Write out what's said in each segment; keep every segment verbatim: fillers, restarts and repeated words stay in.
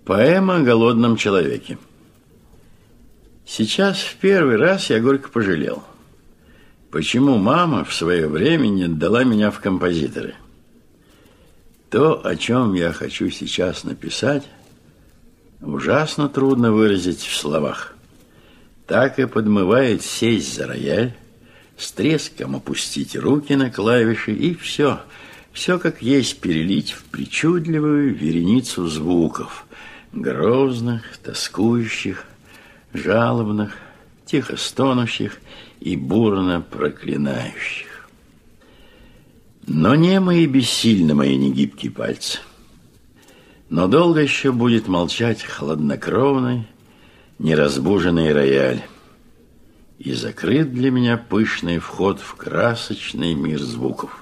Поэма о голодном человеке. Сейчас в первый раз я горько пожалел, почему мама в свое время не отдала меня в композиторы. То, о чем я хочу сейчас написать, ужасно трудно выразить в словах. Так и подмывает сесть за рояль, с треском опустить руки на клавиши и все, все как есть перелить в причудливую вереницу звуков, грозных, тоскующих, жалобных, тихо стонущих и бурно проклинающих. Но немы и бессильны мои негибкие пальцы. Но долго еще будет молчать хладнокровный, неразбуженный рояль, и закрыт для меня пышный вход в красочный мир звуков.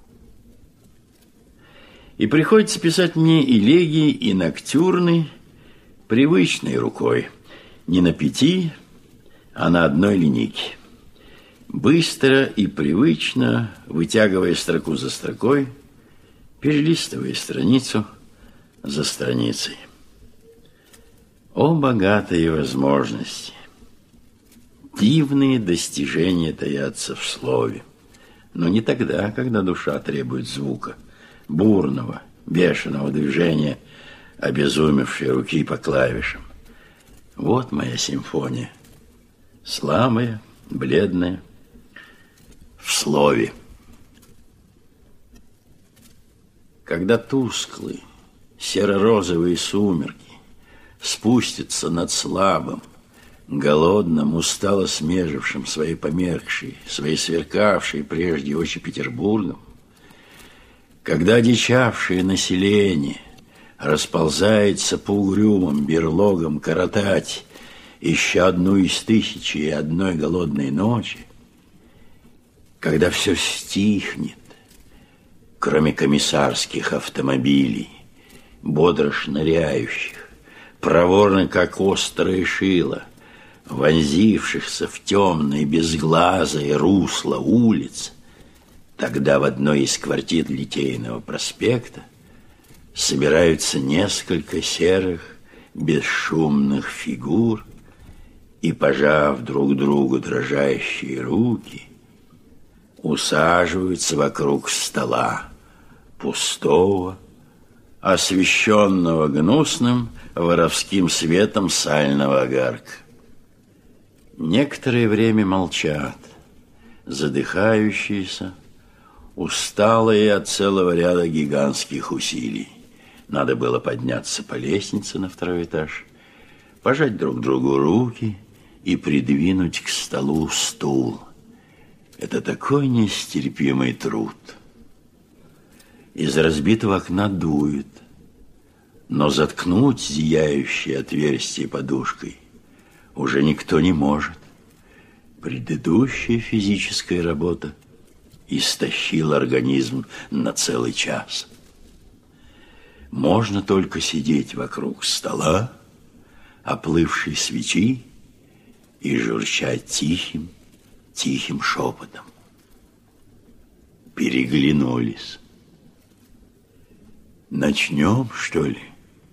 И приходится писать мне элегии и ноктюрны привычной рукой, не на пяти, а на одной линейке. Быстро и привычно, вытягивая строку за строкой, перелистывая страницу за страницей. О, богатые возможности! Дивные достижения таятся в слове, но не тогда, когда душа требует звука, бурного, бешеного движения, обезумевшей руки по клавишам. Вот моя симфония, слабая, бледная, в слове. Когда тусклые, серо-розовые сумерки спустятся над слабым, голодным, устало смежившим свои померкшие, свои сверкавшие прежде очи Петербургом, когда одичавшее население расползается по угрюмым берлогам коротать еще одну из тысячи и одной голодной ночи, когда все стихнет, кроме комиссарских автомобилей, бодро шныряющих, проворно, как острое шило, вонзившихся в темное безглазое русло улиц, тогда в одной из квартир Литейного проспекта собираются несколько серых, бесшумных фигур и, пожав друг другу дрожащие руки, усаживаются вокруг стола, пустого, освещенного гнусным воровским светом сального огарка. Некоторое время молчат, задыхающиеся, усталые от целого ряда гигантских усилий. Надо было подняться по лестнице на второй этаж, пожать друг другу руки и придвинуть к столу стул. Это такой нестерпимый труд. Из разбитого окна дует, но заткнуть зияющее отверстие подушкой уже никто не может. Предыдущая физическая работа истощила организм на целый час. Можно только сидеть вокруг стола, оплывшей свечи, и журчать тихим, тихим шепотом. Переглянулись. Начнем, что ли?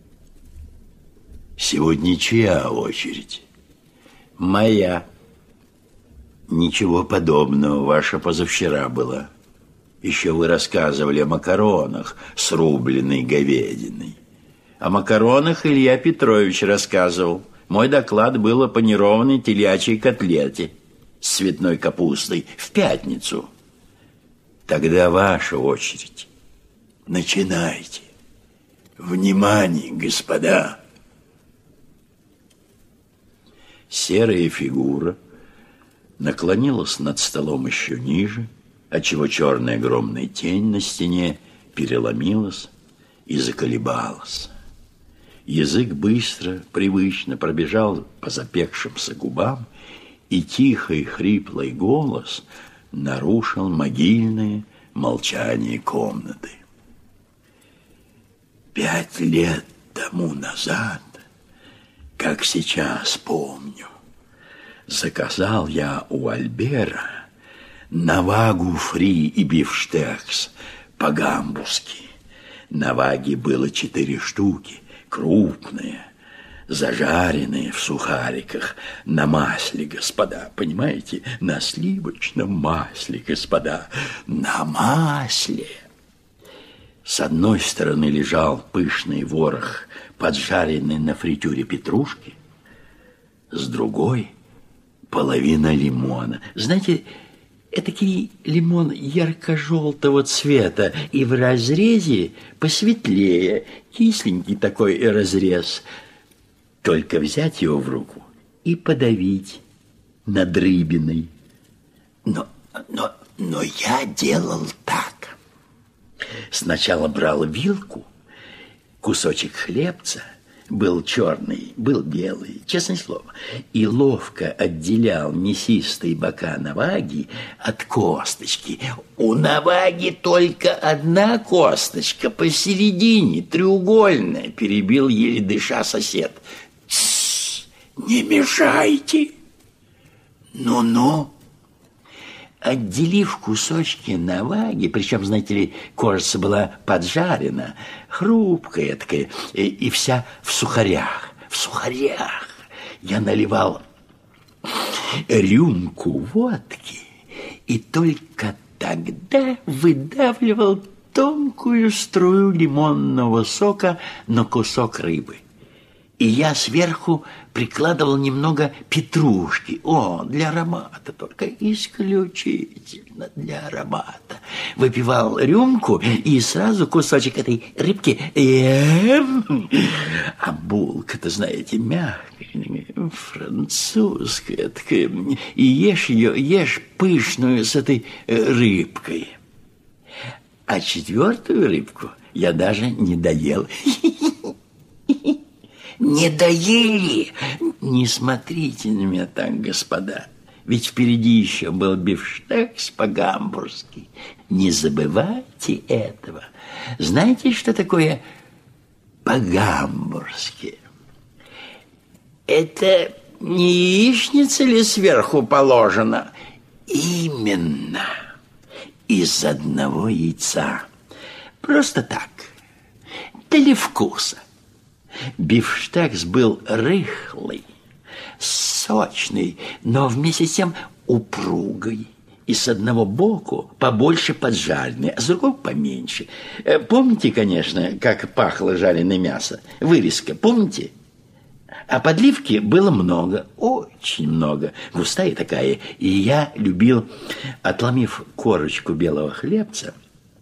Сегодня чья очередь? Моя. Ничего подобного, ваша позавчера была. Еще вы рассказывали о макаронах с рубленой говядиной. О макаронах Илья Петрович рассказывал. Мой доклад был о панированной телячьей котлете с цветной капустой в пятницу. Тогда ваша очередь. Начинайте. Внимание, господа. Серая фигура наклонилась над столом еще ниже, отчего черная огромная тень на стене переломилась и заколебалась. Язык быстро, привычно пробежал по запекшимся губам, и тихий хриплый голос нарушил могильное молчание комнаты. Пять лет тому назад, как сейчас помню, заказал я у Альбера навагу фри и бифштекс по-гамбургски. Наваги было четыре штуки, крупные, зажаренные в сухариках, на масле, господа, понимаете? На сливочном масле, господа, на масле. С одной стороны лежал пышный ворох, поджаренный на фритюре петрушки, с другой – половина лимона. Знаете, этакий лимон ярко-желтого цвета и в разрезе посветлее, кисленький такой разрез. Только взять его в руку и подавить над рыбиной. Но, но, но я делал так. Сначала брал вилку, кусочек хлебца, был черный, был белый, честное слово, и ловко отделял мясистые бока наваги от косточки. У наваги только одна косточка посередине, треугольная, перебил еле дыша сосед. Тссс, не мешайте. Ну-ну. Отделив кусочки наваги, причем, знаете ли, кожица была поджарена, хрупкая такая, и, и вся в сухарях, в сухарях, я наливал рюмку водки и только тогда выдавливал тонкую струю лимонного сока на кусок рыбы. И я сверху прикладывал немного петрушки. О, для аромата, только исключительно для аромата. Выпивал рюмку и сразу кусочек этой рыбки. А булка-то, знаете, мягкая, французская такая. И ешь ее, ешь пышную с этой рыбкой. А четвертую рыбку я даже не доел. Не доели? Не смотрите на меня так, господа. Ведь впереди еще был бифштекс по-гамбургски. Не забывайте этого. Знаете, что такое по-гамбургски? Это не яичница ли сверху положена? Именно. Из одного яйца. Просто так. Для вкуса. Бифштекс был рыхлый, сочный, но вместе с тем упругой. И с одного боку побольше поджаренный, а с другого поменьше. Помните, конечно, как пахло жареное мясо? Вырезка, помните? А подливки было много, очень много, густая такая. И я любил, отломив корочку белого хлебца,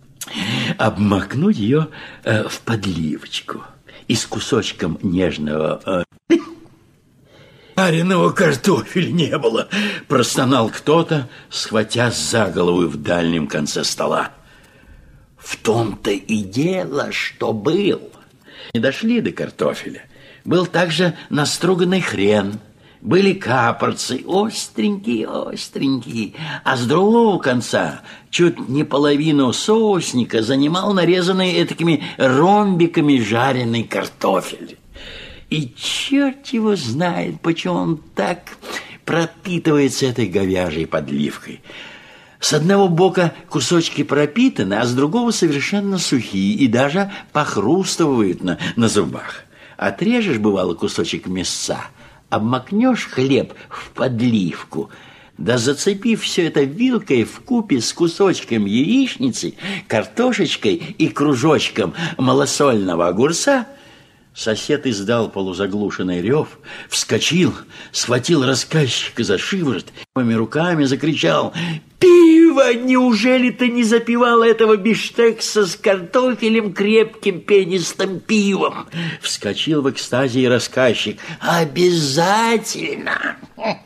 обмакнуть ее в подливочку. И с кусочком нежного э, жареного картофеля не было, простонал кто-то, схватя за голову в дальнем конце стола. В том-то и дело, что был. Не дошли до картофеля. Был также наструганный хрен, были капорцы, остренькие, остренькие, а с другого конца чуть не половину соусника занимал нарезанный этакими ромбиками жареный картофель. И черт его знает, почему он так пропитывается этой говяжьей подливкой. С одного бока кусочки пропитаны, а с другого совершенно сухие и даже похрустывают на, на зубах. Отрежешь, бывало, кусочек мясца, обмакнешь хлеб в подливку, да зацепив все это вилкой вкупе с кусочком яичницы, картошечкой и кружочком малосольного огурца, сосед издал полузаглушенный рев, вскочил, схватил рассказчика за шиворот, обеими руками закричал: «Пиво! Неужели ты не запивал этого бифштекса с картофелем крепким пенистым пивом?» Вскочил в экстазе и рассказчик: «Обязательно!»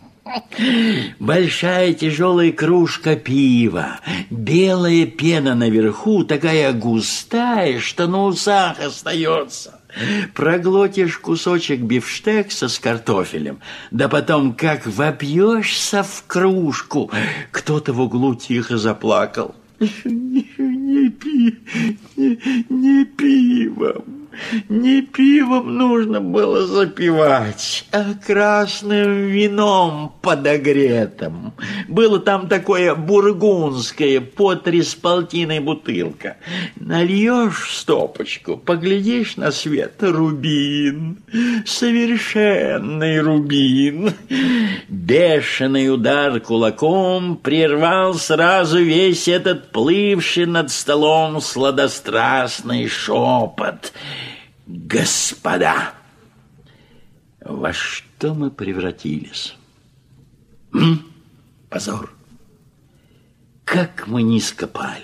Большая тяжелая кружка пива, белая пена наверху, такая густая, что на усах остается. Проглотишь кусочек бифштекса с картофелем, да потом как вопьешься в кружку. Кто-то в углу тихо заплакал. Не, не, пи, не, не пивом. не пивом нужно было запивать, а красным вином подогретым. Было там такое бургундское, по три с полтиной бутылка. Нальешь в стопочку, поглядишь на свет, рубин, совершенный рубин. Бешеный удар кулаком прервал сразу весь этот плывший над столом сладострастный шепот. Господа, во что мы превратились? М? Позор. Как мы низко пали.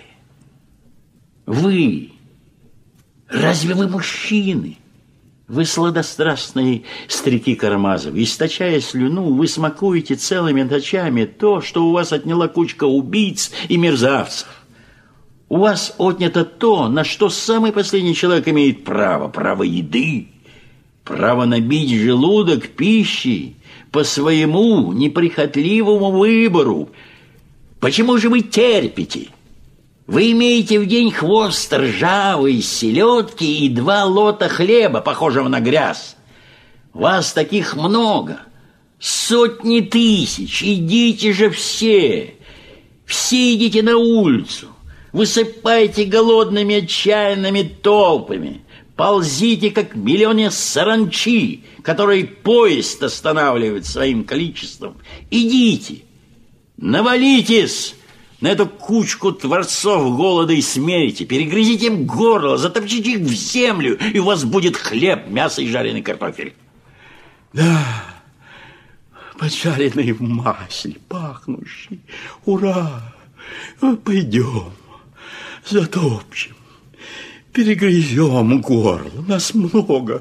Вы, разве вы мужчины? Вы сладострастные старики Карамазовы. Источая слюну, вы смакуете целыми ночами то, что у вас отняла кучка убийц и мерзавцев. У вас отнято то, на что самый последний человек имеет право. Право еды. Право набить желудок пищей по своему неприхотливому выбору. Почему же вы терпите? Вы имеете в день хвост ржавой селедки и два лота хлеба, похожего на грязь. Вас таких много, сотни тысяч. Идите же все, все идите на улицу, высыпайте голодными отчаянными толпами, ползите, как миллионы саранчи, которые поезд останавливает своим количеством. Идите, навалитесь на эту кучку творцов голода и смерти, перегрызите им горло, затопчите их в землю, и у вас будет хлеб, мясо и жареный картофель. Да, поджаренный в масле, пахнущий. Ура! Пойдем, затопчем, перегрызем горло, нас много.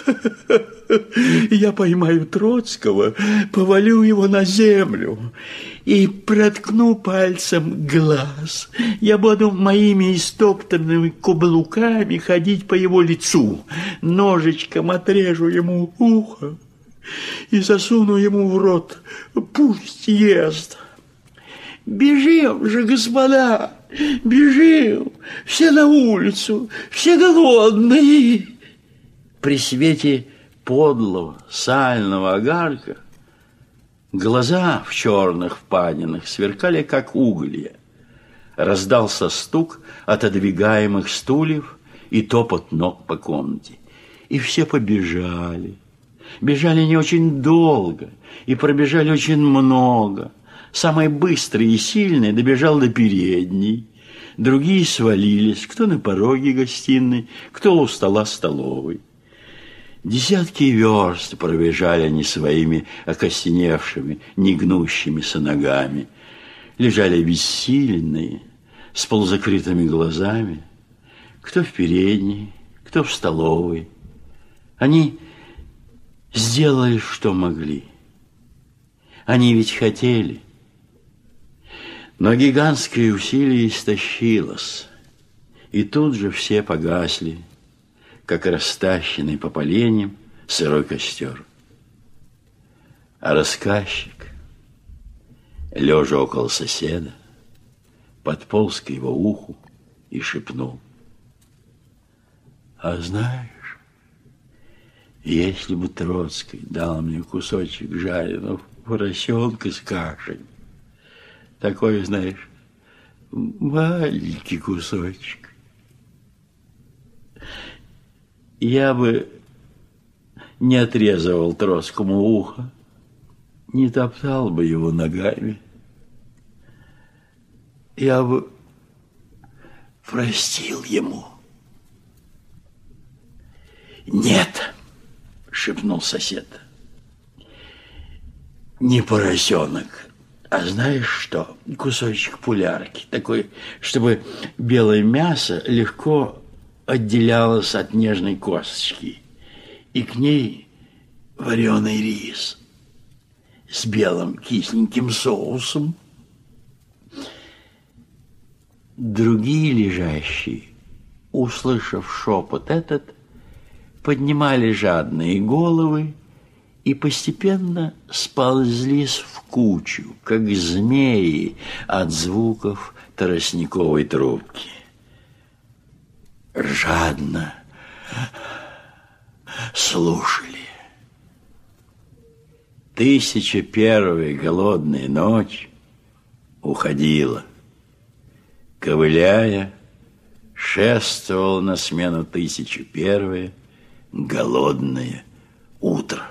Я поймаю Троцкого, повалю его на землю и проткну пальцем глаз. Я буду моими истоптанными каблуками ходить по его лицу, ножичком отрежу ему ухо и засуну ему в рот. Пусть ест. Бежим же, господа, бежим, все на улицу, все голодные. При свете подлого сального огарка глаза в черных впадинах сверкали, как уголья. Раздался стук отодвигаемых стульев и топот ног по комнате. И все побежали. Бежали не очень долго и пробежали очень много. Самый быстрый и сильный добежал до передней. Другие свалились, кто на пороге гостиной, кто у стола столовой. Десятки верст пробежали они своими окостеневшими, негнущимися ногами. Лежали бессильные, с полузакрытыми глазами. Кто в передней, кто в столовой. Они сделали, что могли. Они ведь хотели. Но гигантское усилие истощилось, и тут же все погасли, как растащенный по поленьям сырой костер. А рассказчик, лежа около соседа, подполз к его уху и шепнул: «А знаешь, если бы Троцкий дал мне кусочек жареного поросенка с кашей, такой, знаешь, маленький кусочек, я бы не отрезывал Троцкому ухо, не топтал бы его ногами, я бы простил ему». «Нет», — шепнул сосед, — «не поросенок, а знаешь что, кусочек пулярки, такой, чтобы белое мясо легко отделялось от нежной косточки, и к ней вареный рис с белым кисленьким соусом». Другие лежащие, услышав шепот этот, поднимали жадные головы и постепенно сползлись в кучу, как змеи от звуков тростниковой трубки. Жадно, слушали. Тысяча первая голодная ночь уходила. Ковыляя, шествовало на смену тысяча первое голодное утро.